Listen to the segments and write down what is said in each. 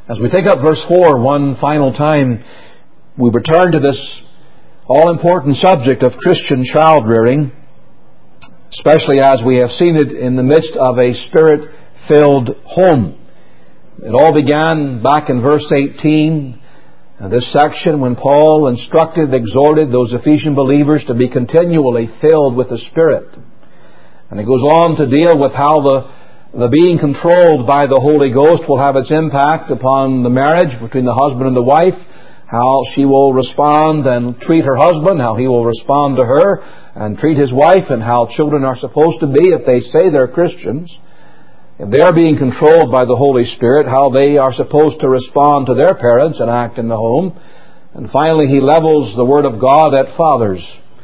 As we take up verse 4 one final time, we return to this all-important subject of Christian child-rearing, especially as we have seen it in the midst of a Spirit-filled home. It all began back in verse 18, this section, when Paul exhorted those Ephesian believers to be continually filled with the Spirit. And it goes on to deal with how the being controlled by the Holy Ghost will have its impact upon the marriage between the husband and the wife, how she will respond and treat her husband, how he will respond to her and treat his wife, and how children are supposed to be if they say they're Christians. If they are being controlled by the Holy Spirit, how they are supposed to respond to their parents and act in the home. And finally, he levels the Word of God at fathers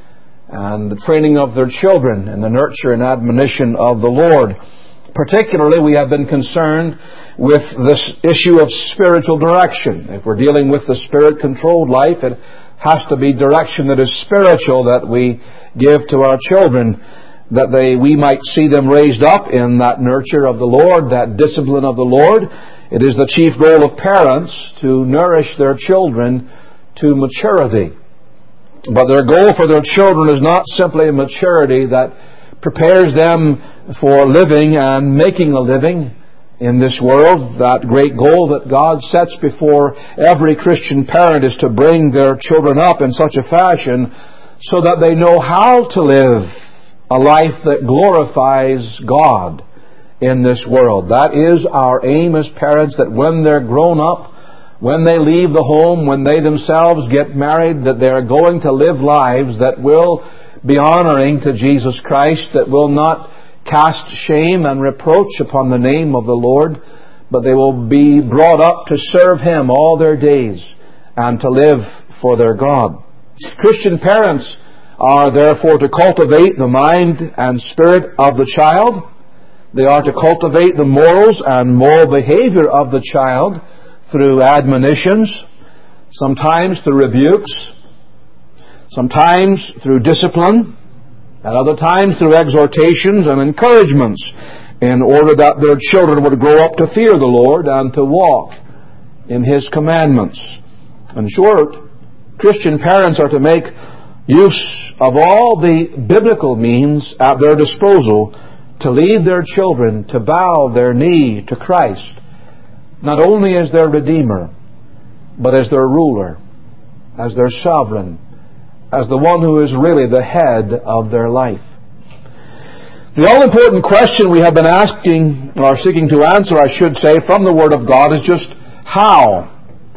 and the training of their children and the nurture and admonition of the Lord. Particularly, we have been concerned with this issue of spiritual direction. If we're dealing with the Spirit-controlled life, it has to be direction that is spiritual that we give to our children, that we might see them raised up in that nurture of the Lord, that discipline of the Lord. It is the chief goal of parents to nourish their children to maturity. But their goal for their children is not simply a maturity that prepares them for living and making a living in this world. That great goal that God sets before every Christian parent is to bring their children up in such a fashion so that they know how to live a life that glorifies God in this world. That is our aim as parents, that when they're grown up, when they leave the home, when they themselves get married, that they're going to live lives that will be honoring to Jesus Christ, that will not cast shame and reproach upon the name of the Lord, but they will be brought up to serve Him all their days and to live for their God. Christian parents are therefore to cultivate the mind and spirit of the child. They are to cultivate the morals and moral behavior of the child through admonitions, sometimes through rebukes, sometimes through discipline, at other times through exhortations and encouragements, in order that their children would grow up to fear the Lord and to walk in His commandments. In short, Christian parents are to make use of all the biblical means at their disposal to lead their children to bow their knee to Christ, not only as their Redeemer, but as their ruler, as their sovereign, as the one who is really the head of their life. The all-important question we have been asking, or seeking to answer, I should say, from the Word of God is just how.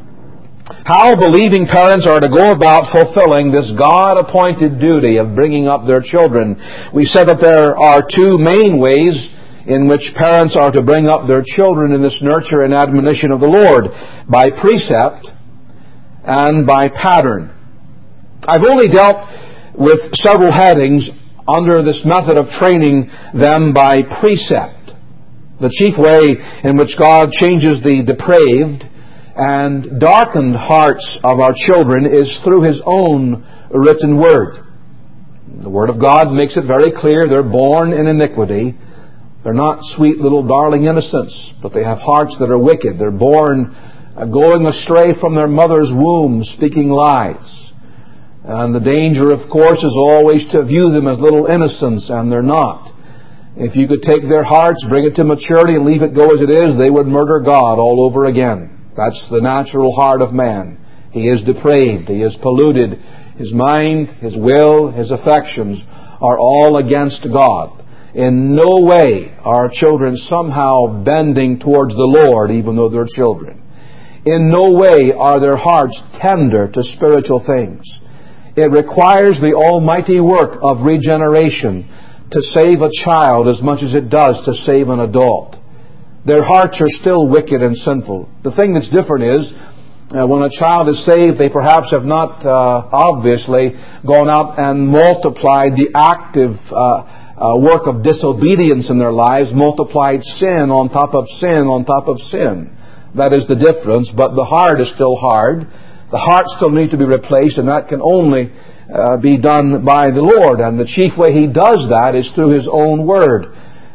How believing parents are to go about fulfilling this God-appointed duty of bringing up their children. We said that there are two main ways in which parents are to bring up their children in this nurture and admonition of the Lord: by precept and by pattern. I've only dealt with several headings under this method of training them by precept. The chief way in which God changes the depraved and darkened hearts of our children is through His own written Word. The Word of God makes it very clear they're born in iniquity. They're not sweet little darling innocents, but they have hearts that are wicked. They're born going astray from their mother's womb, speaking lies. And the danger, of course, is always to view them as little innocents, and they're not. If you could take their hearts, bring it to maturity, and leave it go as it is, they would murder God all over again. That's the natural heart of man. He is depraved. He is polluted. His mind, his will, his affections are all against God. In no way are children somehow bending towards the Lord, even though they're children. In no way are their hearts tender to spiritual things. It requires the almighty work of regeneration to save a child as much as it does to save an adult. Their hearts are still wicked and sinful. The thing that's different is, when a child is saved, they perhaps have not obviously gone out and multiplied the active work of disobedience in their lives, multiplied sin on top of sin on top of sin. That is the difference, but the heart is still hard. The heart still needs to be replaced, and that can only be done by the Lord. And the chief way He does that is through His own Word.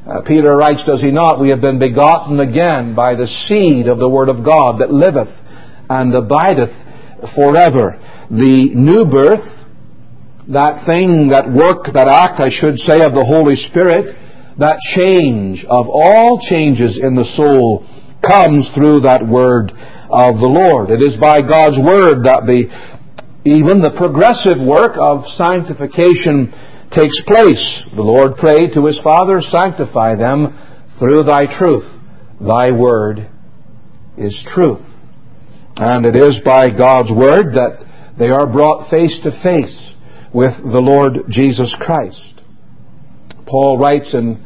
Peter writes, does he not, we have been begotten again by the seed of the Word of God that liveth and abideth forever. The new birth, that thing, that work, that act, I should say, of the Holy Spirit, that change of all changes in the soul comes through that Word of the Lord. It is by God's Word that even the progressive work of sanctification takes place. The Lord prayed to His Father, sanctify them through Thy truth. Thy Word is truth. And it is by God's Word that they are brought face to face with the Lord Jesus Christ. Paul writes in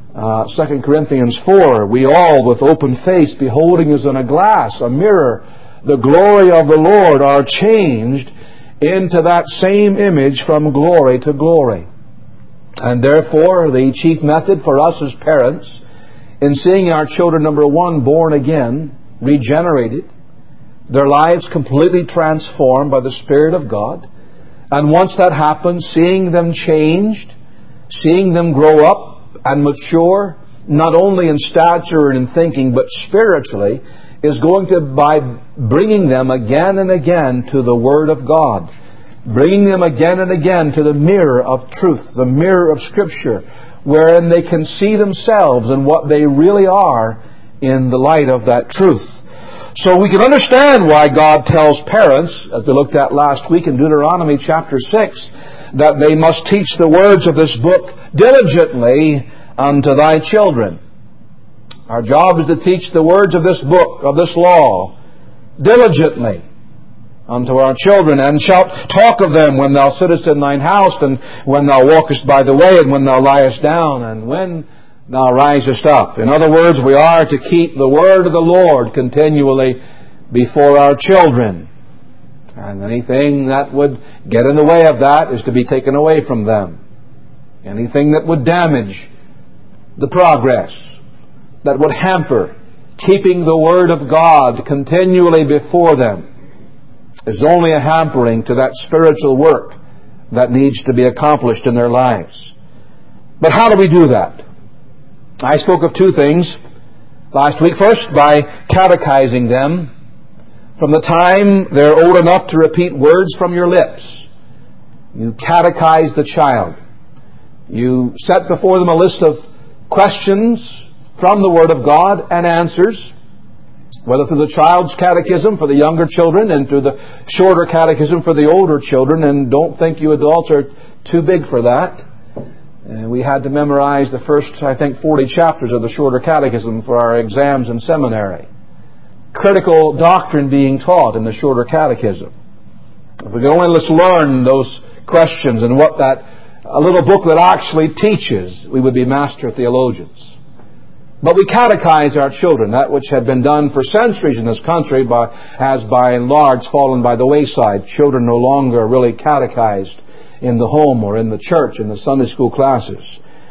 2 Corinthians 4, we all with open face, beholding as in a glass, a mirror, the glory of the Lord, are changed into that same image from glory to glory. And therefore, the chief method for us as parents in seeing our children, number one, born again, regenerated, their lives completely transformed by the Spirit of God, and once that happens, seeing them changed, seeing them grow up and mature, not only in stature and in thinking, but spiritually, is going to by bringing them again and again to the Word of God, bringing them again and again to the mirror of truth, the mirror of Scripture, wherein they can see themselves and what they really are in the light of that truth. So we can understand why God tells parents, as we looked at last week in Deuteronomy chapter 6, that they must teach the words of this book diligently unto thy children. Our job is to teach the words of this book, of this law, diligently unto our children, and shalt talk of them when thou sittest in thine house, and when thou walkest by the way, and when thou liest down, and when thou risest up. In other words, we are to keep the word of the Lord continually before our children. And anything that would get in the way of that is to be taken away from them. Anything that would damage the progress, that would hamper keeping the Word of God continually before them, is only a hampering to that spiritual work that needs to be accomplished in their lives. But how do we do that? I spoke of two things last week. First, by catechizing them from the time they're old enough to repeat words from your lips. You catechize the child. You set before them a list of questions from the Word of God and answers, whether through the child's catechism for the younger children and through the shorter catechism for the older children. And don't think you adults are too big for that. We had to memorize the first, 40 chapters of the shorter catechism for our exams in seminary. Critical doctrine being taught in the shorter catechism. If we could only just learn those questions and what a little book that actually teaches, we would be master theologians. But we catechize our children. That which had been done for centuries in this country has by and large fallen by the wayside. Children no longer really catechized in the home or in the church, in the Sunday school classes.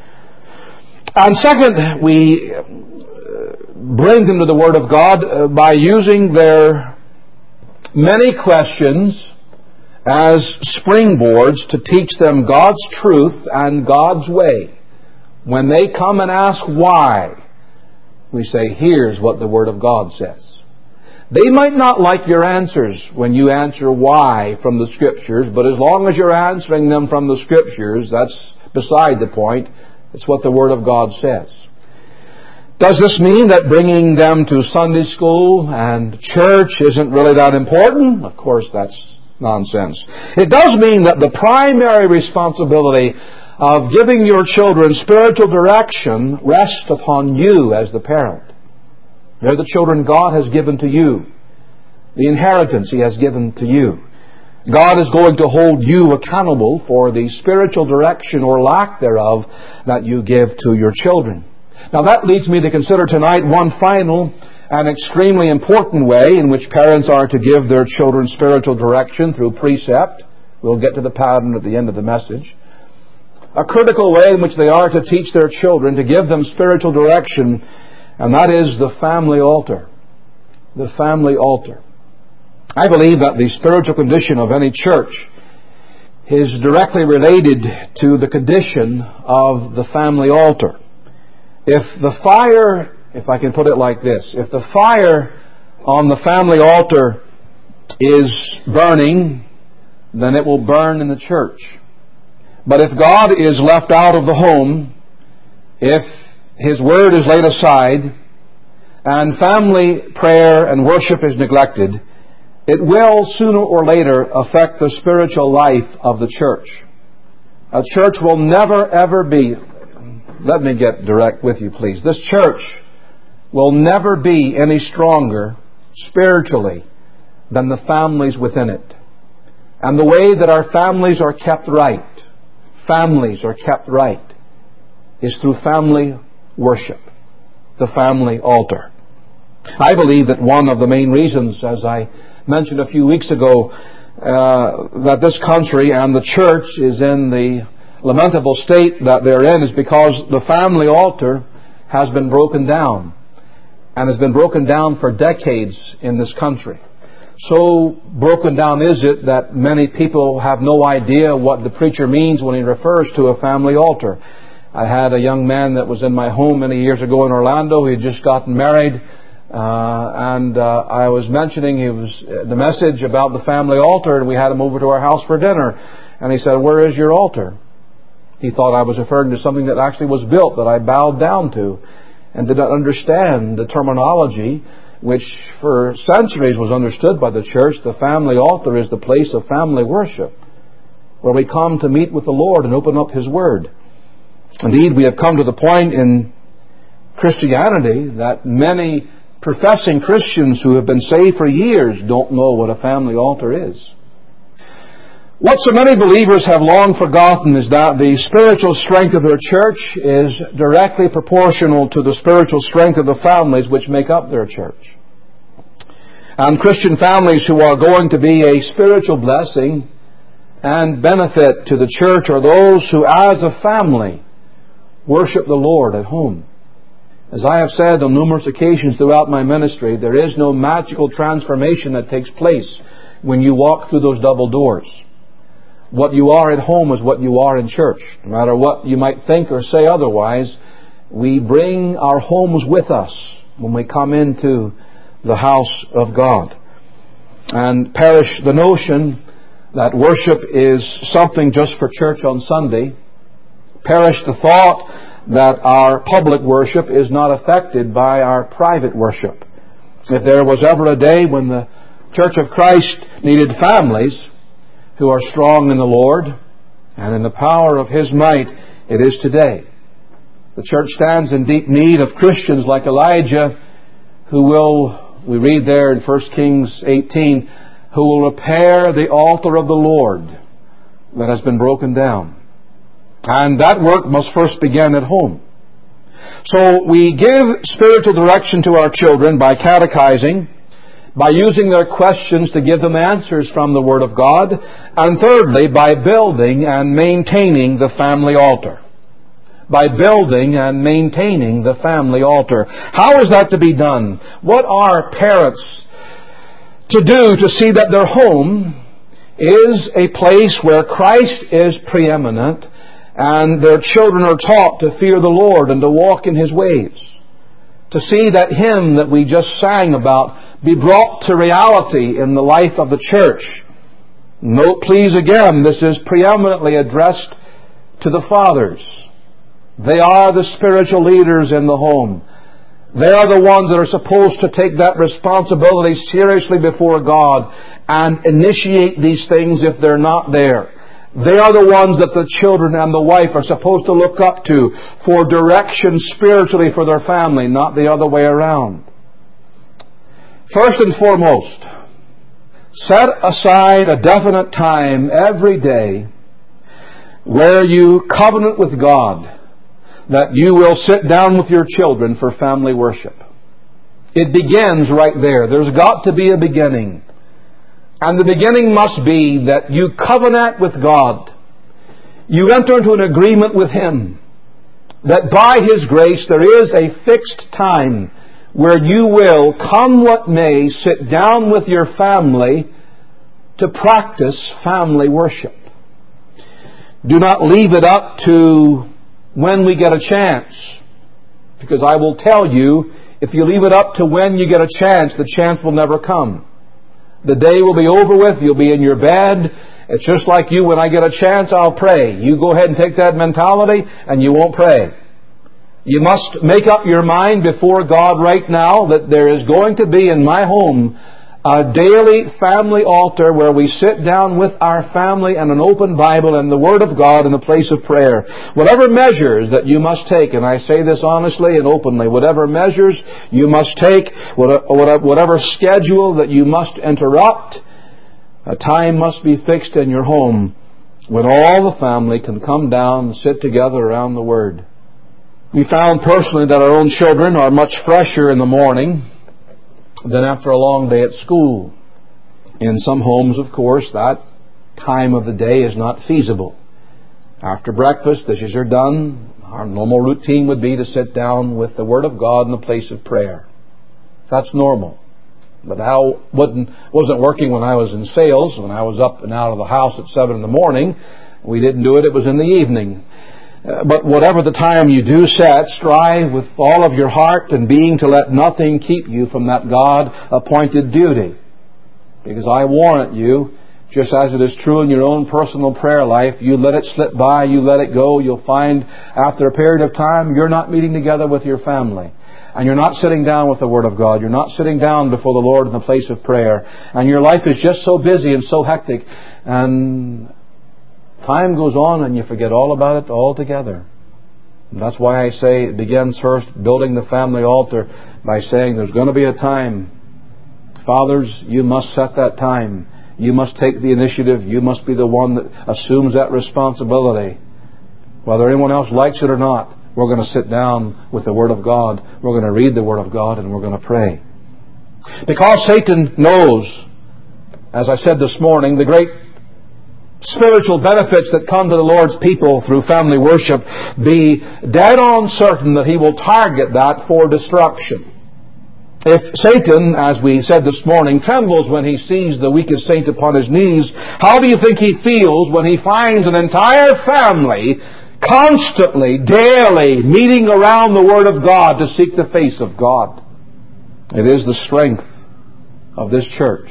And second, we bring them to the Word of God by using their many questions as springboards to teach them God's truth and God's way. When they come and ask why, we say, here's what the Word of God says. They might not like your answers when you answer why from the Scriptures, but as long as you're answering them from the Scriptures, that's beside the point. It's what the Word of God says. Does this mean that bringing them to Sunday school and church isn't really that important? Of course, that's nonsense. It does mean that the primary responsibility of giving your children spiritual direction rests upon you as the parent. They're the children God has given to you. The inheritance He has given to you. God is going to hold you accountable for the spiritual direction or lack thereof that you give to your children. Now that leads me to consider tonight one final and extremely important way in which parents are to give their children spiritual direction through precept. We'll get to the pattern at the end of the message. A critical way in which they are to teach their children, to give them spiritual direction, and that is the family altar. The family altar. I believe that the spiritual condition of any church is directly related to the condition of the family altar. If the fire, if I can put it like this, if the fire on the family altar is burning, then it will burn in the church. But if God is left out of the home, if His Word is laid aside, and family prayer and worship is neglected, it will sooner or later affect the spiritual life of the church. A church will never ever be, let me get direct with you please, this church will never be any stronger spiritually than the families within it. And the way that our families are kept right is through family worship, the family altar. I believe that one of the main reasons, as I mentioned a few weeks ago, that this country and the church is in the lamentable state that they're in is because the family altar has been broken down, and has been broken down for decades in this country. So broken down is it that many people have no idea what the preacher means when he refers to a family altar. I had a young man that was in my home many years ago in Orlando. He had just gotten married. I was mentioning the message about the family altar, and we had him over to our house for dinner. And he said, "Where is your altar?" He thought I was referring to something that actually was built, that I bowed down to, and did not understand the terminology which for centuries was understood by the church. The family altar is the place of family worship, where we come to meet with the Lord and open up His Word. Indeed, we have come to the point in Christianity that many professing Christians who have been saved for years don't know what a family altar is. What so many believers have long forgotten is that the spiritual strength of their church is directly proportional to the spiritual strength of the families which make up their church. And Christian families who are going to be a spiritual blessing and benefit to the church are those who, as a family, worship the Lord at home. As I have said on numerous occasions throughout my ministry, there is no magical transformation that takes place when you walk through those double doors. What you are at home is what you are in church. No matter what you might think or say otherwise, we bring our homes with us when we come into the house of God. And perish the notion that worship is something just for church on Sunday. Perish the thought that our public worship is not affected by our private worship. If there was ever a day when the Church of Christ needed families who are strong in the Lord and in the power of His might, it is today. The church stands in deep need of Christians like Elijah, who will, we read there in 1 Kings 18, who will repair the altar of the Lord that has been broken down. And that work must first begin at home. So we give spiritual direction to our children by catechizing, by using their questions to give them answers from the Word of God, and thirdly, by building and maintaining the family altar. By building and maintaining the family altar. How is that to be done? What are parents to do to see that their home is a place where Christ is preeminent and their children are taught to fear the Lord and to walk in His ways? To see that hymn that we just sang about be brought to reality in the life of the church. Note please again, this is preeminently addressed to the fathers. They are the spiritual leaders in the home. They are the ones that are supposed to take that responsibility seriously before God and initiate these things if they're not there. They are the ones that the children and the wife are supposed to look up to for direction spiritually for their family, not the other way around. First and foremost, set aside a definite time every day where you covenant with God that you will sit down with your children for family worship. It begins right there. There's got to be a beginning. And the beginning must be that you covenant with God. You enter into an agreement with Him that by His grace there is a fixed time where you will, come what may, sit down with your family to practice family worship. Do not leave it up to when we get a chance. Because I will tell you, if you leave it up to when you get a chance, the chance will never come. The day will be over with. You'll be in your bed. It's just like you. When I get a chance, I'll pray. You go ahead and take that mentality and you won't pray. You must make up your mind before God right now that there is going to be in my home a daily family altar where we sit down with our family and an open Bible and the Word of God in the place of prayer. Whatever measures that you must take, and I say this honestly and openly, whatever measures you must take, whatever schedule that you must interrupt, a time must be fixed in your home when all the family can come down and sit together around the Word. We found personally that our own children are much fresher in the morning than after a long day at school. In some homes, of course, that time of the day is not feasible. After breakfast, dishes are done. Our normal routine would be to sit down with the Word of God in the place of prayer. That's normal. But how wasn't working when I was in sales, when I was up and out of the house at 7 in the morning. We didn't do it, it was in the evening. But whatever the time you do set, strive with all of your heart and being to let nothing keep you from that God-appointed duty. Because I warrant you, just as it is true in your own personal prayer life, you let it slip by, you let it go, you'll find after a period of time you're not meeting together with your family. And you're not sitting down with the Word of God. You're not sitting down before the Lord in the place of prayer. And your life is just so busy and so hectic. And time goes on and you forget all about it altogether. And that's why I say it begins first building the family altar by saying there's going to be a time. Fathers, you must set that time. You must take the initiative. You must be the one that assumes that responsibility. Whether anyone else likes it or not, we're going to sit down with the Word of God. We're going to read the Word of God and we're going to pray. Because Satan knows, as I said this morning, the great spiritual benefits that come to the Lord's people through family worship, be dead on certain that he will target that for destruction. If Satan, as we said this morning, trembles when he sees the weakest saint upon his knees, how do you think he feels when he finds an entire family constantly, daily, meeting around the Word of God to seek the face of God? It is the strength of this church.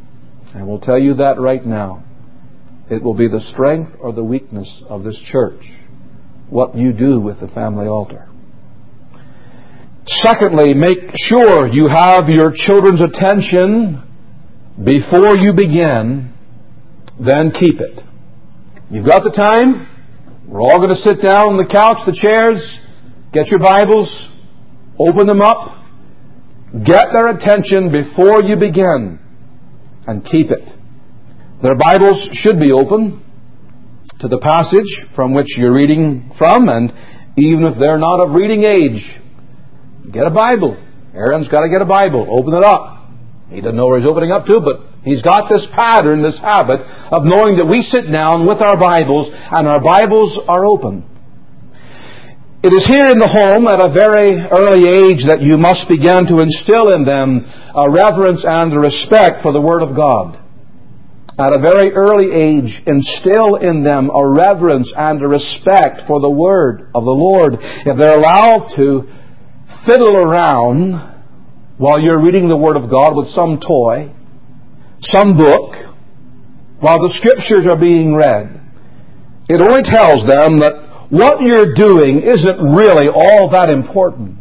I will tell you that right now. It will be the strength or the weakness of this church, what you do with the family altar. Secondly, make sure you have your children's attention before you begin, then keep it. You've got the time. We're all going to sit down on the couch, the chairs, get your Bibles, open them up, get their attention before you begin, and keep it. Their Bibles should be open to the passage from which you're reading from, and even if they're not of reading age, get a Bible. Aaron's got to get a Bible. Open it up. He doesn't know where he's opening up to, but he's got this pattern, this habit of knowing that we sit down with our Bibles and our Bibles are open. It is here in the home at a very early age that you must begin to instill in them a reverence and a respect for the Word of God. At a very early age, instill in them a reverence and a respect for the Word of the Lord. If they're allowed to fiddle around while you're reading the Word of God with some toy, some book, while the Scriptures are being read, it only tells them that what you're doing isn't really all that important.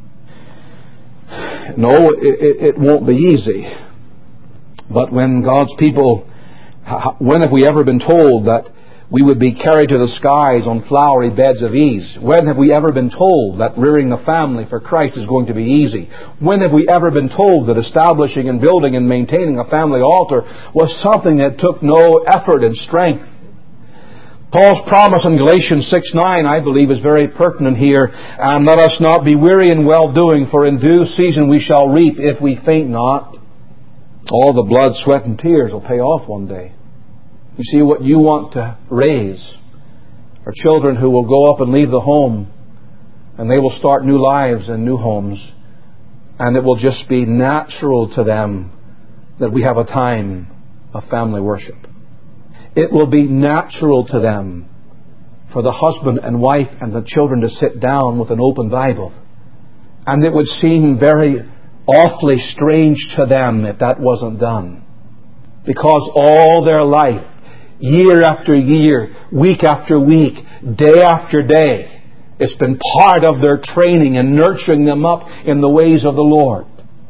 No, it won't be easy. But when God's people, when have we ever been told that we would be carried to the skies on flowery beds of ease? When have we ever been told that rearing a family for Christ is going to be easy? When have we ever been told that establishing and building and maintaining a family altar was something that took no effort and strength? Paul's promise in Galatians 6:9, I believe, is very pertinent here. And let us not be weary in well-doing, for in due season we shall reap if we faint not. All the blood, sweat, and tears will pay off one day. You see, what you want to raise are children who will go up and leave the home, and they will start new lives and new homes. And it will just be natural to them that we have a time of family worship. It will be natural to them for the husband and wife and the children to sit down with an open Bible And it would seem very awfully strange to them if that wasn't done. Because all their life, year after year, week after week, day after day, it's been part of their training and nurturing them up in the ways of the Lord.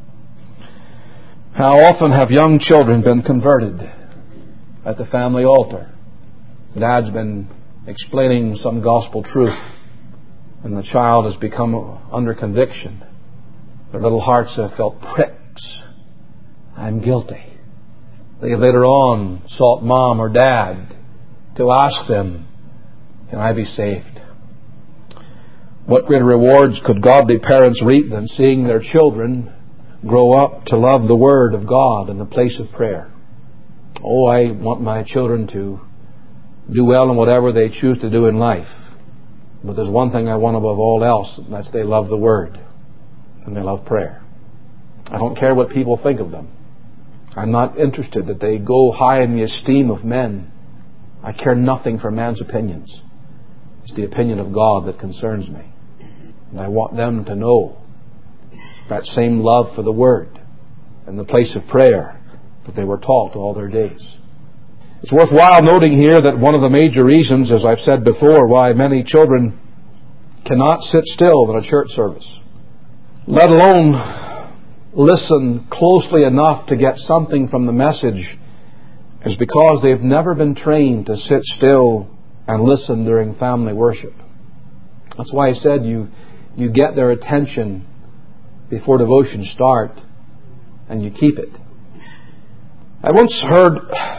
How often have young children been converted at the family altar? Dad's been explaining some gospel truth, and the child has become under conviction. Their little hearts have felt pricks. I'm guilty. They have later on sought mom or dad to ask them, can I be saved? What greater rewards could godly parents reap than seeing their children grow up to love the Word of God in the place of prayer? Oh, I want my children to do well in whatever they choose to do in life. But there's one thing I want above all else, and that's they love the Word and they love prayer. I don't care what people think of them. I'm not interested that they go high in the esteem of men. I care nothing for man's opinions. It's the opinion of God that concerns me. And I want them to know that same love for the Word and the place of prayer that they were taught all their days. It's worthwhile noting here that one of the major reasons, as I've said before, why many children cannot sit still in a church service, let alone listen closely enough to get something from the message, is because they've never been trained to sit still and listen during family worship. That's why I said you get their attention before devotions start and you keep it. I once heard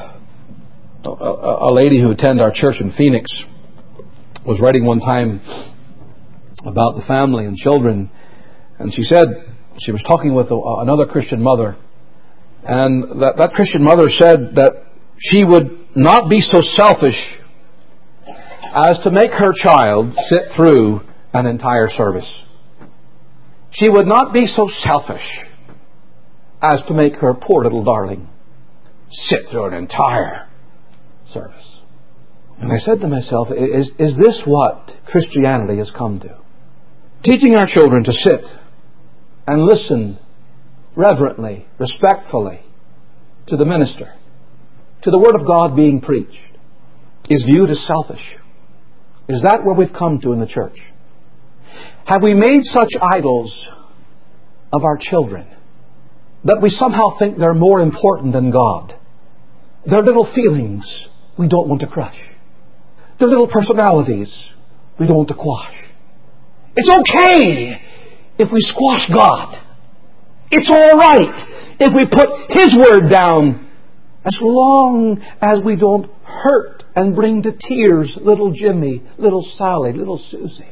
a lady who attended our church in Phoenix was writing one time about the family and children, and she said she was talking with another Christian mother, and that Christian mother said that she would not be so selfish as to make her child sit through an entire service. She would not be so selfish as to make her poor little darling sit through an entire service. And I said to myself, is this what Christianity has come to? Teaching our children to sit and listen reverently, respectfully to the minister, to the Word of God being preached, is viewed as selfish. Is that where we've come to in the church? Have we made such idols of our children that we somehow think they're more important than God? Their little feelings we don't want to crush. Their little personalities we don't want to quash. It's okay if we squash God. It's all right if we put His Word down, as long as we don't hurt and bring to tears little Jimmy, little Sally, little Susie.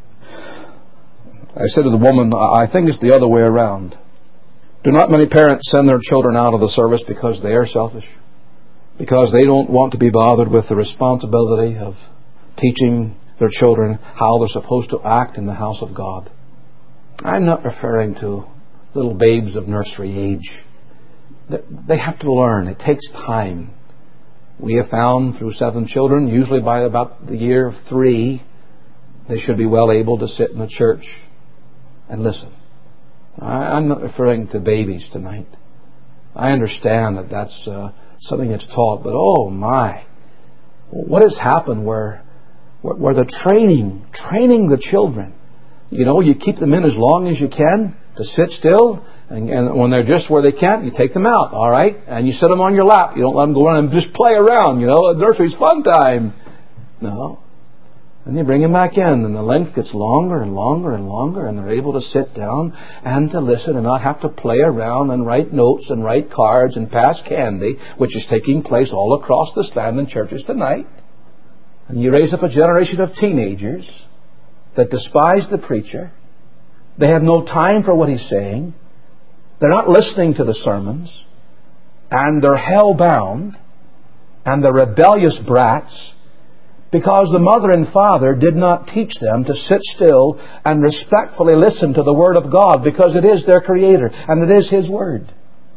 I said to the woman, I think it's the other way around. Do not many parents send their children out of the service because they are selfish? Because they don't want to be bothered with the responsibility of teaching their children how they're supposed to act in the house of God? I'm not referring to little babes of nursery age. They have to learn. It takes time. We have found through 7 children, usually by about the year of 3, they should be well able to sit in the church and listen. I'm not referring to babies tonight. I understand that that's something that's taught, but oh my, what has happened where the training the children, you keep them in as long as you can to sit still, and when they're just where they can't, you take them out, all right? And you sit them on your lap. You don't let them go around and just play around, nursery's fun time. No. And you bring them back in, and the length gets longer and longer and longer, and they're able to sit down and to listen and not have to play around and write notes and write cards and pass candy, which is taking place all across this land in churches tonight. And you raise up a generation of teenagers that despise the preacher. They have no time for what he's saying. They're not listening to the sermons. And they're hell-bound. And they're rebellious brats because the mother and father did not teach them to sit still and respectfully listen to the Word of God, because it is their Creator and it is His Word.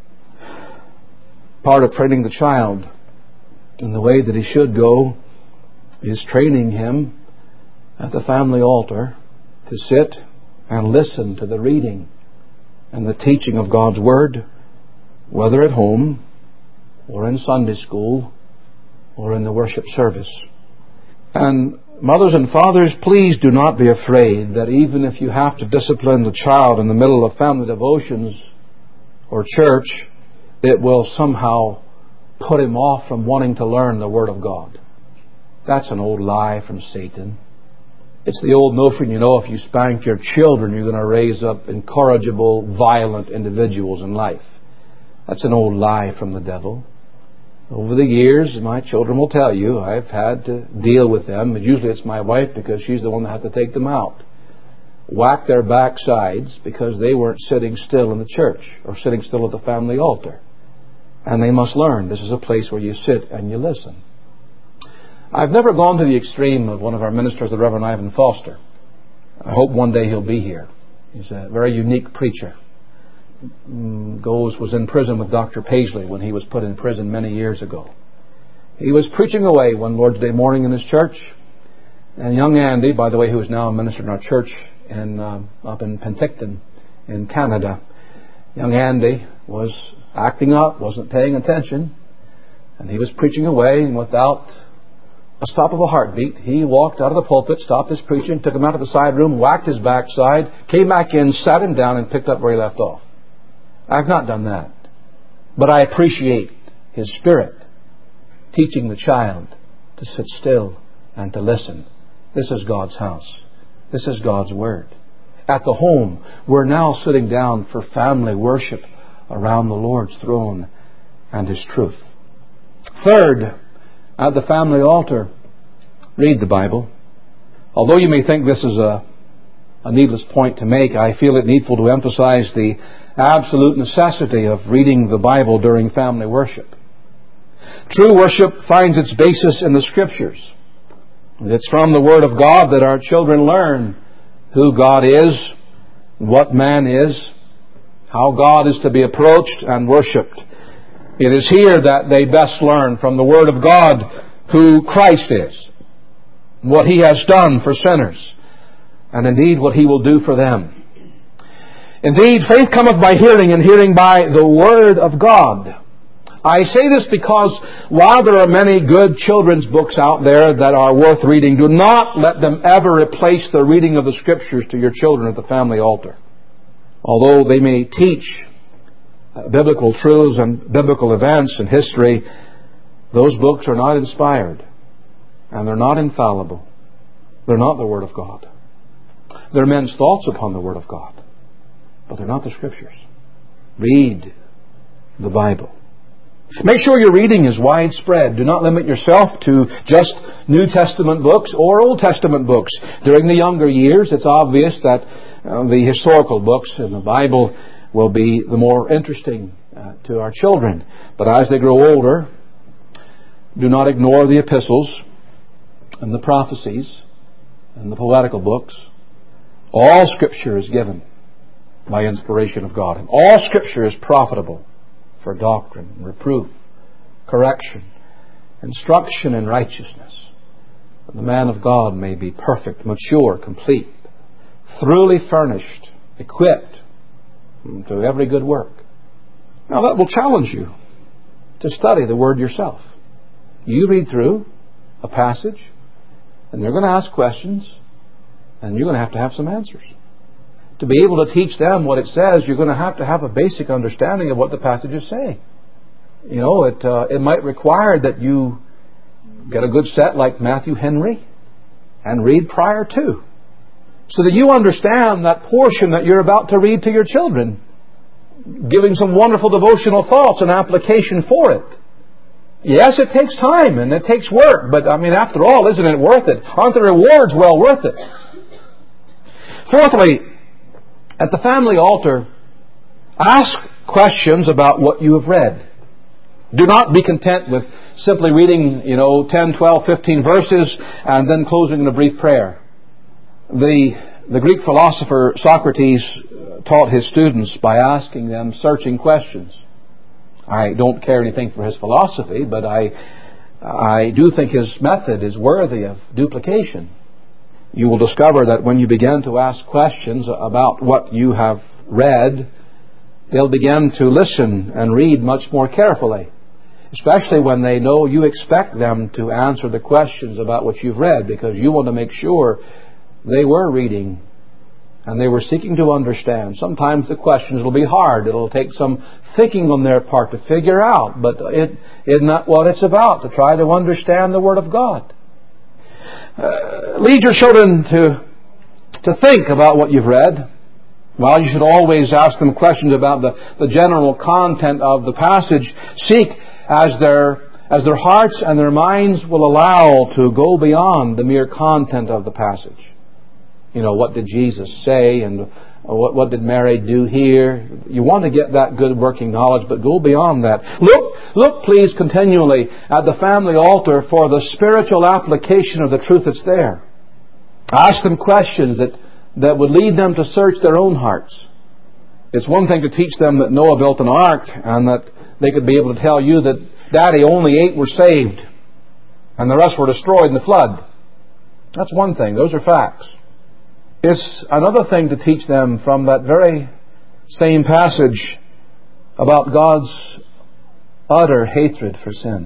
Part of training the child in the way that he should go is training him at the family altar to sit and listen to the reading and the teaching of God's Word, whether at home or in Sunday school or in the worship service. And mothers and fathers, please do not be afraid that even if you have to discipline the child in the middle of family devotions or church, it will somehow put him off from wanting to learn the Word of God. That's an old lie from Satan. It's the old notion, if you spank your children, you're going to raise up incorrigible, violent individuals in life. That's an old lie from the devil. Over the years, my children will tell you, I've had to deal with them. Usually it's my wife, because she's the one that has to take them out. Whack their backsides because they weren't sitting still in the church or sitting still at the family altar. And they must learn this is a place where you sit and you listen. I've never gone to the extreme of one of our ministers, the Reverend Ivan Foster. I hope one day he'll be here. He's a very unique preacher. Was in prison with Dr. Paisley when he was put in prison many years ago. He was preaching away one Lord's Day morning in his church, and young Andy, by the way, who is now a minister in our church up in Penticton in Canada, young Andy was acting up, wasn't paying attention, and he was preaching away, and without a stop of a heartbeat, he walked out of the pulpit, stopped his preaching, took him out of the side room, whacked his backside, came back in, sat him down, and picked up where he left off. I've not done that. But I appreciate his spirit teaching the child to sit still and to listen. This is God's house. This is God's Word. At the home, we're now sitting down for family worship around the Lord's throne and His truth. Third, at the family altar, read the Bible. Although you may think this is a needless point to make, I feel it needful to emphasize the absolute necessity of reading the Bible during family worship. True worship finds its basis in the Scriptures. It's from the Word of God that our children learn who God is, what man is, how God is to be approached and worshipped. It is here that they best learn from the Word of God who Christ is, what He has done for sinners, and indeed what He will do for them. Indeed, faith cometh by hearing, and hearing by the Word of God. I say this because while there are many good children's books out there that are worth reading, do not let them ever replace the reading of the Scriptures to your children at the family altar. Although they may teach biblical truths and biblical events and history, those books are not inspired, and they're not infallible. They're not the Word of God. They're men's thoughts upon the Word of God, but they're not the Scriptures. Read the Bible. Make sure your reading is widespread. Do not limit yourself to just New Testament books or Old Testament books. During the younger years, it's obvious that the historical books in the Bible will be the more interesting to our children. But as they grow older, do not ignore the epistles and the prophecies and the poetical books. All Scripture is given by inspiration of God. And all Scripture is profitable for doctrine, reproof, correction, instruction in righteousness, that the man of God may be perfect, mature, complete, thoroughly furnished, equipped to every good work. Now that will challenge you to study the Word yourself. You read through a passage, and they're going to ask questions, and you're going to have some answers. To be able to teach them what it says, you're going to have a basic understanding of what the passage is saying. It might require that you get a good set like Matthew Henry and read prior to, so that you understand that portion that you're about to read to your children, giving some wonderful devotional thoughts and application for it. Yes, it takes time and it takes work, but after all, isn't it worth it? Aren't the rewards well worth it? Fourthly, at the family altar, ask questions about what you have read. Do not be content with simply reading, 10, 12, 15 verses and then closing in a brief prayer. The Greek philosopher Socrates taught his students by asking them searching questions. I don't care anything for his philosophy, but I do think his method is worthy of duplication. You will discover that when you begin to ask questions about what you have read, they'll begin to listen and read much more carefully, especially when they know you expect them to answer the questions about what you've read, because you want to make sure they were reading and they were seeking to understand. Sometimes the questions will be hard. It'll take some thinking on their part to figure out, but isn't that what it's about, to try to understand the Word of God? Lead your children to think about what you've read. Well, you should always ask them questions about the general content of the passage. Seek as their hearts and their minds will allow to go beyond the mere content of the passage. You know, what did Jesus say, and what did Mary do here? You want to get that good working knowledge, but go beyond that. Look, please, continually at the family altar for the spiritual application of the truth that's there. Ask them questions that would lead them to search their own hearts. It's one thing to teach them that Noah built an ark and that they could be able to tell you that, Daddy, only 8 were saved and the rest were destroyed in the flood. That's one thing. Those are facts. It's another thing to teach them from that very same passage about God's utter hatred for sin.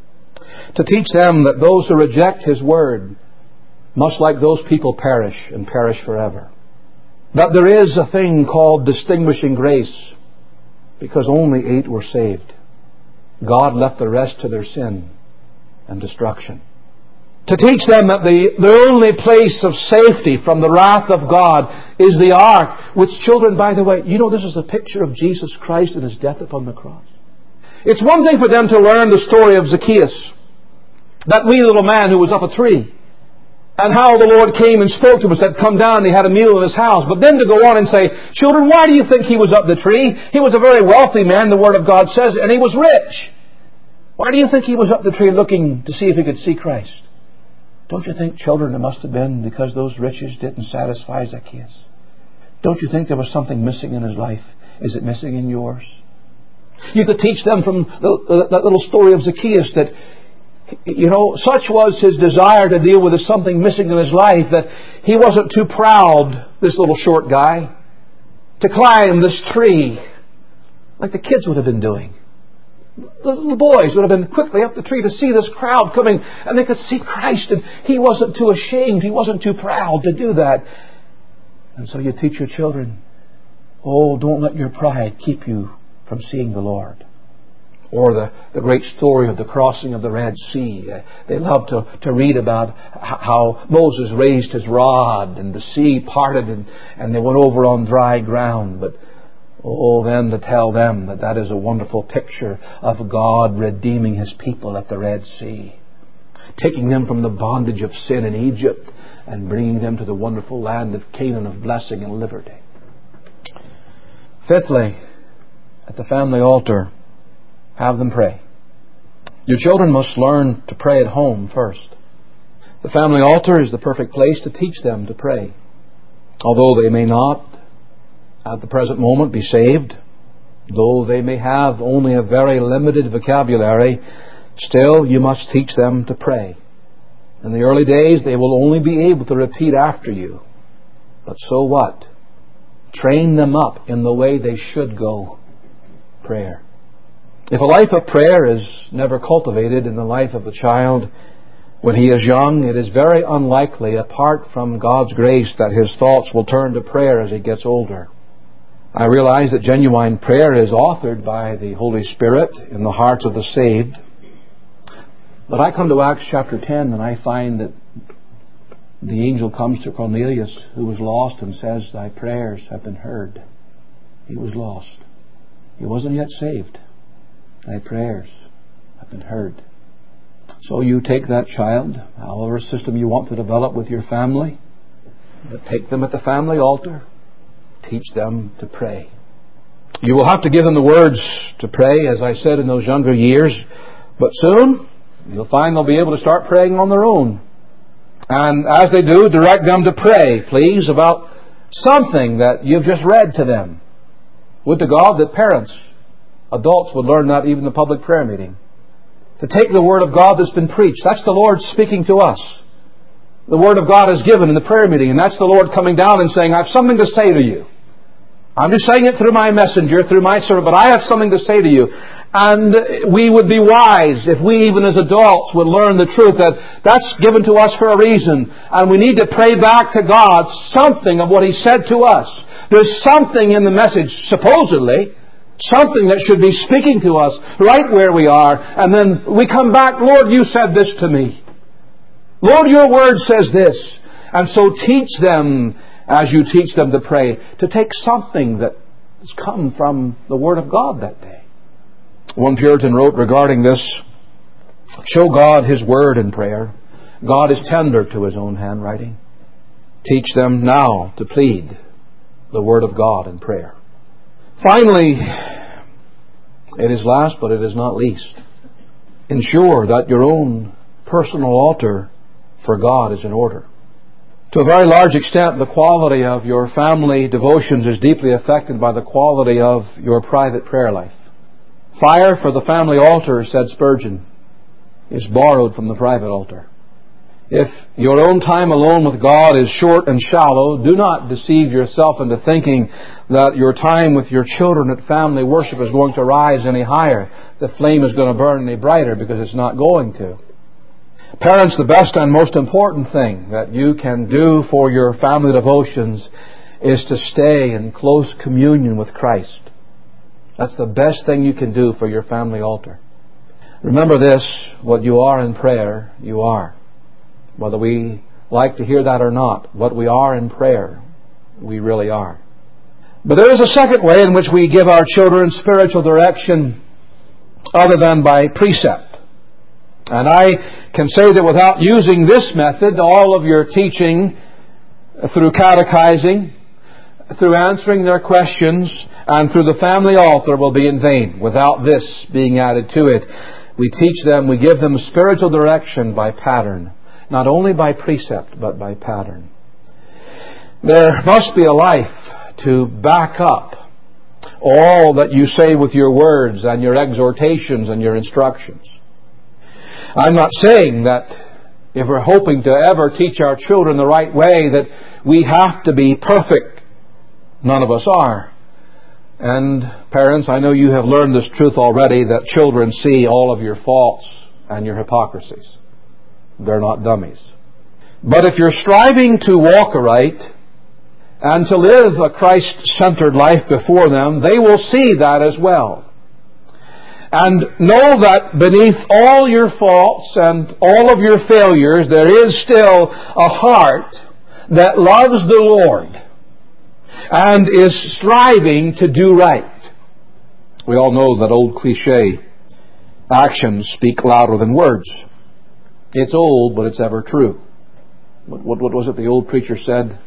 To teach them that those who reject His Word must, like those people, perish and perish forever. That there is a thing called distinguishing grace, because only 8 were saved. God left the rest to their sin and destruction. To teach them that the only place of safety from the wrath of God is the ark, which, children, by the way, you know this is a picture of Jesus Christ and His death upon the cross. It's one thing for them to learn the story of Zacchaeus, that wee little man who was up a tree, and how the Lord came and spoke to him and said, come down, and He had a meal in His house. But then to go on and say, children, why do you think he was up the tree? He was a very wealthy man, the Word of God says, and he was rich. Why do you think he was up the tree looking to see if he could see Christ? Don't you think, children, it must have been because those riches didn't satisfy Zacchaeus? Don't you think there was something missing in his life? Is it missing in yours? You could teach them from that little story of Zacchaeus that, you know, such was his desire to deal with something missing in his life that he wasn't too proud, this little short guy, to climb this tree like the kids would have been doing. The little boys would have been quickly up the tree to see this crowd coming, and they could see Christ, and he wasn't too ashamed, he wasn't too proud to do that. And so you teach your children, don't let your pride keep you from seeing the Lord. Or the great story of the crossing of the Red Sea. They love to read about how Moses raised his rod and the sea parted and they went over on dry ground. But then to tell them that is a wonderful picture of God redeeming His people at the Red Sea, taking them from the bondage of sin in Egypt and bringing them to the wonderful land of Canaan of blessing and liberty. Fifthly, at the family altar, have them pray. Your children must learn to pray at home first. The family altar is the perfect place to teach them to pray. Although they may not at the present moment be saved, though they may have only a very limited vocabulary, still you must teach them to pray. In the early days they will only be able to repeat after you. But so what? Train them up in the way they should go. Prayer. If a life of prayer is never cultivated in the life of the child when he is young, it is very unlikely, apart from God's grace, that his thoughts will turn to prayer as he gets older. I realize that genuine prayer is authored by the Holy Spirit in the hearts of the saved. But I come to Acts chapter 10 and I find that the angel comes to Cornelius, who was lost, and says, thy prayers have been heard. He was lost. He wasn't yet saved. Thy prayers have been heard. So you take that child, however system you want to develop with your family, but take them at the family altar. Teach them to pray. You will have to give them the words to pray, as I said, in those younger years. But soon, you'll find they'll be able to start praying on their own. And as they do, direct them to pray, please, about something that you've just read to them. Would to God that parents, adults, would learn that even in the public prayer meeting. To take the Word of God that's been preached. That's the Lord speaking to us. the Word of God is given in the prayer meeting, and that's the Lord coming down and saying, I have something to say to you. I'm just saying it through my messenger, through my servant, but I have something to say to you. And we would be wise if we, even as adults, would learn the truth that that's given to us for a reason. And we need to pray back to God something of what He said to us. There's something in the message, supposedly, something that should be speaking to us right where we are. And then we come back, Lord, you said this to me. Lord, your Word says this. And so teach them, as you teach them to pray, to take something that has come from the Word of God that day. One Puritan wrote regarding this, show God His Word in prayer. God is tender to His own handwriting. Teach them now to plead the Word of God in prayer. Finally, it is last but it is not least, ensure that your own personal altar for God is in order. To a very large extent, the quality of your family devotions is deeply affected by the quality of your private prayer life. Fire for the family altar, said Spurgeon, is borrowed from the private altar. If your own time alone with God is short and shallow, do not deceive yourself into thinking that your time with your children at family worship is going to rise any higher. The flame is going to burn any brighter, because it's not going to. Parents, the best and most important thing that you can do for your family devotions is to stay in close communion with Christ. That's the best thing you can do for your family altar. Remember this, what you are in prayer, you are. Whether we like to hear that or not, what we are in prayer, we really are. But there is a second way in which we give our children spiritual direction other than by precept. And I can say that without using this method, all of your teaching through catechizing, through answering their questions, and through the family altar will be in vain without this being added to it. We teach them, we give them spiritual direction by pattern. Not only by precept, but by pattern. There must be a life to back up all that you say with your words and your exhortations and your instructions. I'm not saying that if we're hoping to ever teach our children the right way that we have to be perfect. None of us are. And parents, I know you have learned this truth already, that children see all of your faults and your hypocrisies. They're not dummies. But if you're striving to walk aright and to live a Christ-centered life before them, they will see that as well. And know that beneath all your faults and all of your failures, there is still a heart that loves the Lord and is striving to do right. We all know that old cliche, actions speak louder than words. It's old, but it's ever true. What was it the old preacher said?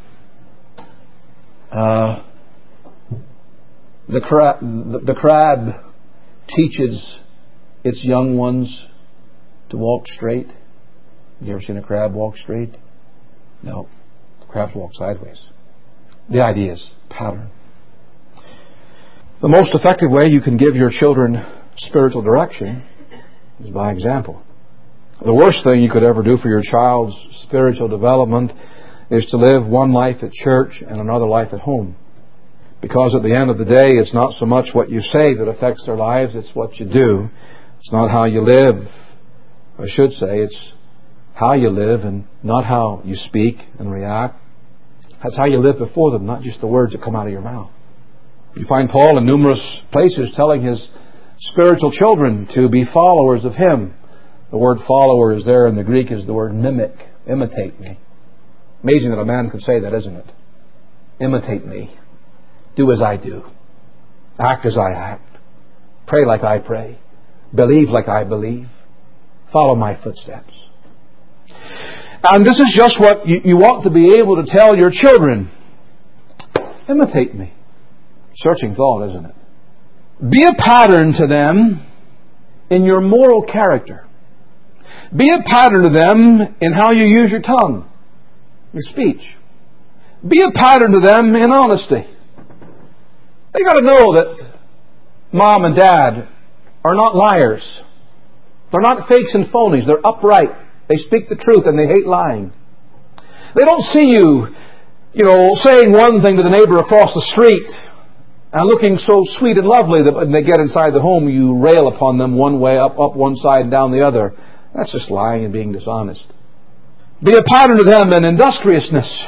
The crab teaches its young ones to walk straight. You ever seen a crab walk straight? No. The crabs walk sideways. The idea is pattern. The most effective way you can give your children spiritual direction is by example. The worst thing you could ever do for your child's spiritual development is to live one life at church and another life at home. Because at the end of the day, it's not so much what you say that affects their lives, it's what you do. It's not how you live. I should say, it's how you live and not how you speak and react. That's how you live before them, not just the words that come out of your mouth. You find Paul in numerous places telling his spiritual children to be followers of him. The word follower is there in the Greek is the word mimic. Imitate me. Amazing that a man could say that, isn't it? Imitate me. Do as I do. Act as I act. Pray like I pray. Believe like I believe. Follow my footsteps. And this is just what you want to be able to tell your children. Imitate me. Searching thought, isn't it? Be a pattern to them in your moral character. Be a pattern to them in how you use your tongue, your speech. Be a pattern to them in honesty. They got to know that mom and dad are not liars. They're not fakes and phonies. They're upright. They speak the truth and they hate lying. They don't see you, saying one thing to the neighbor across the street and looking so sweet and lovely that when they get inside the home, you rail upon them one way, up one side and down the other. That's just lying and being dishonest. Be a pattern to them in industriousness.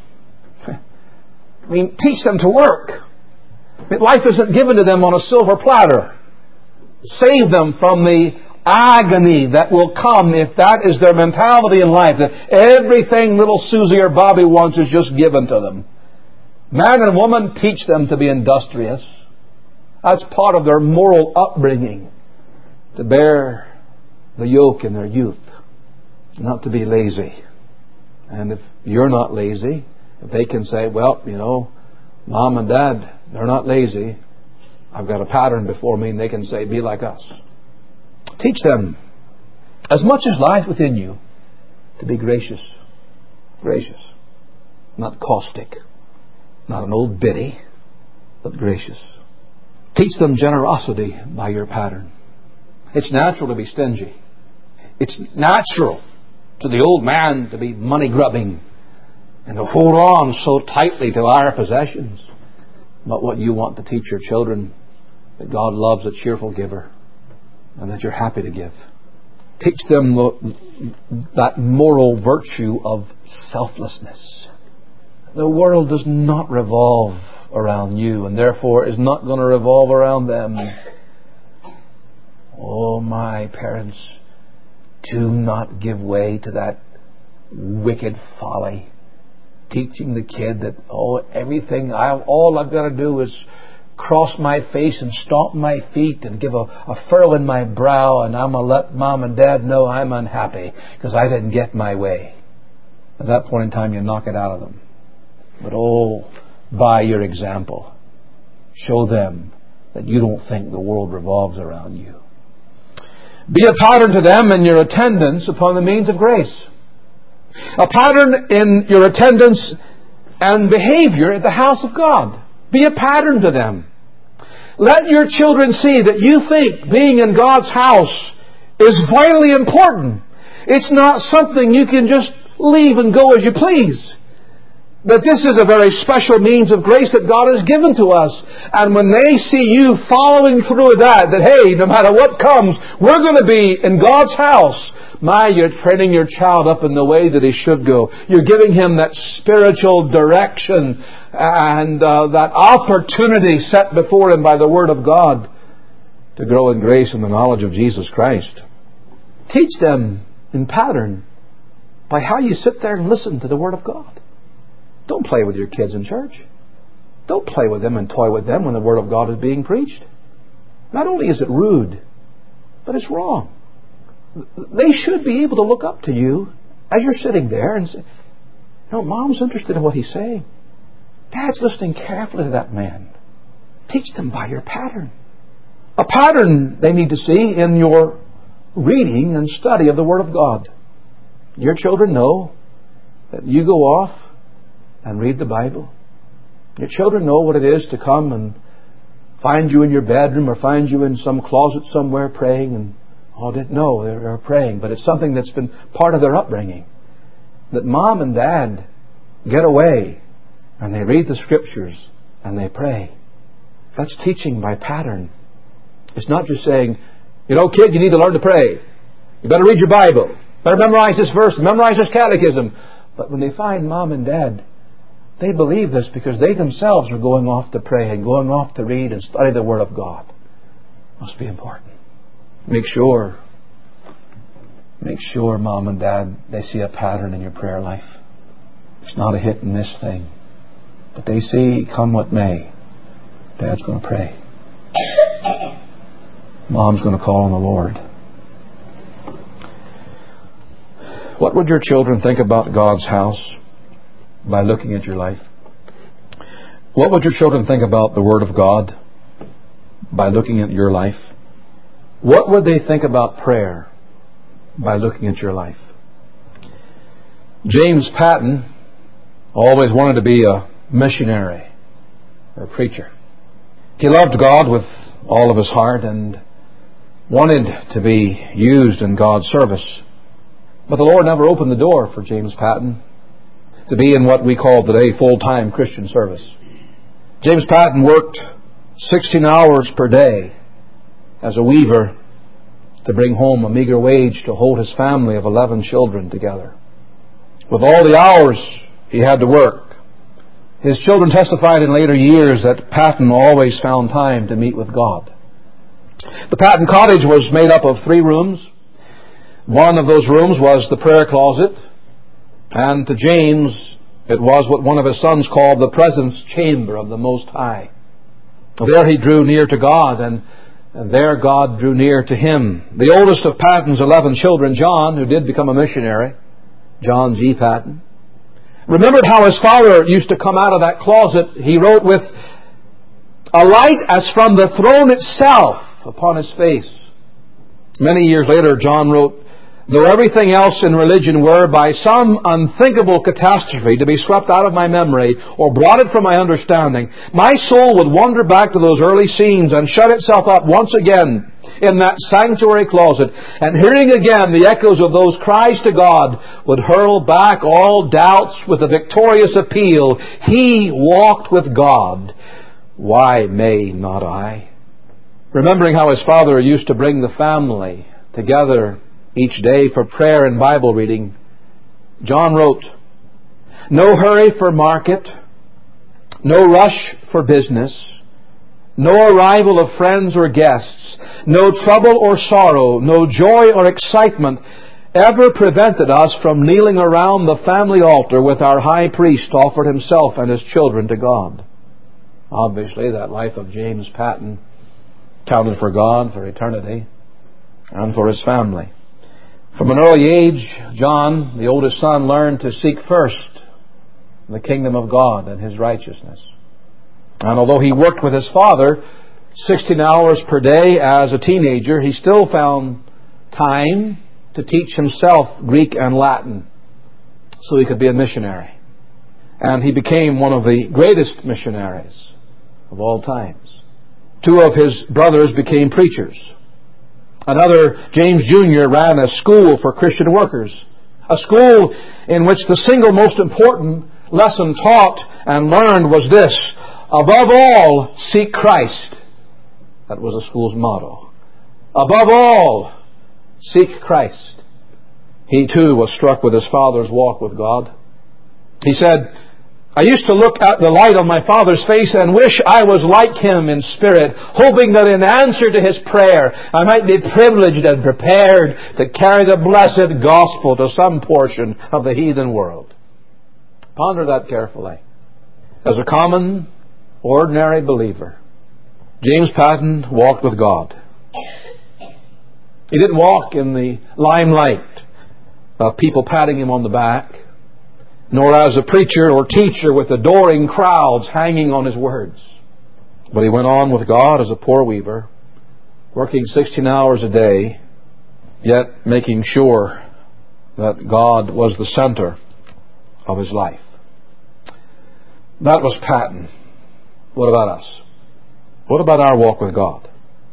Teach them to work. Life isn't given to them on a silver platter. Save them from the agony that will come if that is their mentality in life, that everything little Susie or Bobby wants is just given to them. Man and woman, teach them to be industrious. That's part of their moral upbringing, to bear the yoke in their youth, not to be lazy. And if you're not lazy, if they can say, well, Mom and Dad, they're not lazy. I've got a pattern before me, and they can say, be like us. Teach them, as much as lies within you, to be gracious. Gracious. Not caustic. Not an old biddy, but gracious. Teach them generosity by your pattern. It's natural to be stingy. It's natural to the old man to be money-grubbing and to hold on so tightly to our possessions. But what you want to teach your children, that God loves a cheerful giver and that you're happy to give. Teach them that moral virtue of selflessness. The world does not revolve around you, and therefore is not going to revolve around them. Oh, my parents, do not give way to that wicked folly. Teaching the kid that, everything, all I've got to do is cross my face and stomp my feet and give a furrow in my brow, and I'm going to let Mom and Dad know I'm unhappy because I didn't get my way. At that point in time, you knock it out of them. But by your example, show them that you don't think the world revolves around you. Be a pattern to them in your attendance upon the means of grace. A pattern in your attendance and behavior at the house of God. Be a pattern to them. Let your children see that you think being in God's house is vitally important. It's not something you can just leave and go as you please. But this is a very special means of grace that God has given to us. And when they see you following through with that, hey, no matter what comes, we're going to be in God's house. You're training your child up in the way that he should go. You're giving him that spiritual direction and that opportunity set before him by the Word of God to grow in grace and the knowledge of Jesus Christ. Teach them in pattern by how you sit there and listen to the Word of God. Don't play with your kids in church. Don't play with them and toy with them when the Word of God is being preached. Not only is it rude, but it's wrong. They should be able to look up to you as you're sitting there and say, Mom's interested in what he's saying. Dad's listening carefully to that man. Teach them by your pattern. A pattern they need to see in your reading and study of the Word of God. Your children know that you go off and read the Bible. Your children know what it is to come and find you in your bedroom or find you in some closet somewhere praying and didn't know they're praying. But it's something that's been part of their upbringing. That Mom and Dad get away and they read the Scriptures and they pray. That's teaching by pattern. It's not just saying, kid, you need to learn to pray. You better read your Bible. Better memorize this verse. Memorize this catechism. But when they find Mom and Dad, they believe this because they themselves are going off to pray and going off to read and study the Word of God. Must be important. Make sure, Mom and Dad, they see a pattern in your prayer life. It's not a hit and miss thing. But they see, come what may, Dad's going to pray. Mom's going to call on the Lord. What would your children think about God's house by looking at your life? What would your children think about the Word of God by looking at your life? What would they think about prayer by looking at your life? James Patton always wanted to be a missionary or a preacher. He loved God with all of his heart and wanted to be used in God's service. But the Lord never opened the door for James Patton. to be in what we call today full-time Christian service. James Patton worked 16 hours per day as a weaver to bring home a meager wage to hold his family of 11 children together. With all the hours he had to work, his children testified in later years that Patton always found time to meet with God. The Patton cottage was made up of 3 rooms. One of those rooms was the prayer closet, and to James it was what one of his sons called the presence chamber of the Most High. There he drew near to God, and there God drew near to him. The oldest of Patton's 11 children, John, who did become a missionary, John G. Patton, remembered how his father used to come out of that closet, he wrote, with a light as from the throne itself upon his face. Many years later, John wrote, though everything else in religion were by some unthinkable catastrophe to be swept out of my memory or blotted from my understanding, my soul would wander back to those early scenes and shut itself up once again in that sanctuary closet, and hearing again the echoes of those cries to God, would hurl back all doubts with a victorious appeal. He walked with God. Why may not I? Remembering how his father used to bring the family together each day for prayer and Bible reading, John wrote, no hurry for market, no rush for business, no arrival of friends or guests, no trouble or sorrow, no joy or excitement ever prevented us from kneeling around the family altar with our high priest offered himself and his children to God. Obviously, that life of James Patton counted for God, for eternity, and for his family. From an early age, John, the oldest son, learned to seek first the kingdom of God and His righteousness. And although he worked with his father 16 hours per day as a teenager, he still found time to teach himself Greek and Latin so he could be a missionary. And he became one of the greatest missionaries of all times. 2 of his brothers became preachers. Another, James Jr., ran a school for Christian workers, a school in which the single most important lesson taught and learned was this: above all, seek Christ. That was the school's motto. Above all, seek Christ. He too was struck with his father's walk with God. He said, I used to look at the light on my father's face and wish I was like him in spirit, hoping that in answer to his prayer I might be privileged and prepared to carry the blessed gospel to some portion of the heathen world. Ponder that carefully. As a common, ordinary believer, James Patton walked with God. He didn't walk in the limelight of people patting him on the back, nor as a preacher or teacher with adoring crowds hanging on his words. But he went on with God as a poor weaver, working 16 hours a day, yet making sure that God was the center of his life. That was Patton. What about us? What about our walk with God?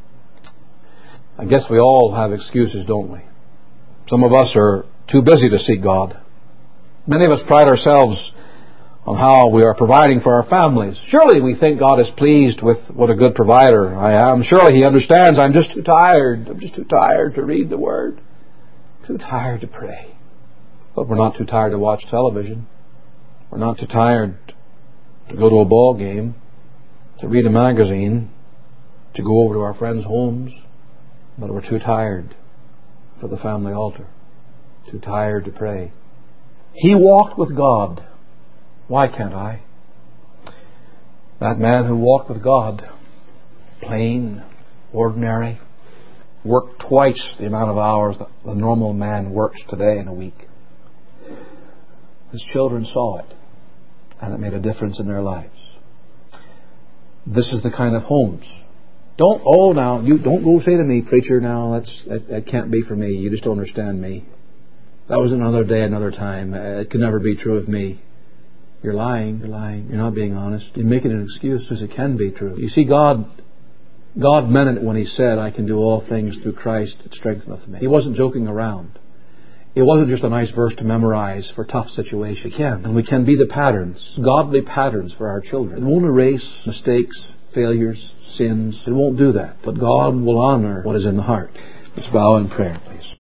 I guess we all have excuses, don't we? Some of us are too busy to seek God. Many of us pride ourselves on how we are providing for our families. Surely we think God is pleased with what a good provider I am. Surely He understands I'm just too tired. I'm just too tired to read the Word. Too tired to pray. But we're not too tired to watch television. We're not too tired to go to a ball game, to read a magazine, to go over to our friends' homes. But we're too tired for the family altar. Too tired to pray. He walked with God. Why can't I? That man who walked with God, plain, ordinary, worked twice the amount of hours that the normal man works today in a week. His children saw it, and it made a difference in their lives. This is the kind of homes. Don't go say to me, preacher, now that can't be for me. You just don't understand me. That was another day, another time. It could never be true of me. You're lying. You're lying. You're not being honest. You're making an excuse as it can be true. You see, God meant it when He said, I can do all things through Christ that strengtheneth me. He wasn't joking around. It wasn't just a nice verse to memorize for tough situations. And we can be the patterns, godly patterns for our children. It won't erase mistakes, failures, sins. It won't do that. But God will honor what is in the heart. Let's bow in prayer.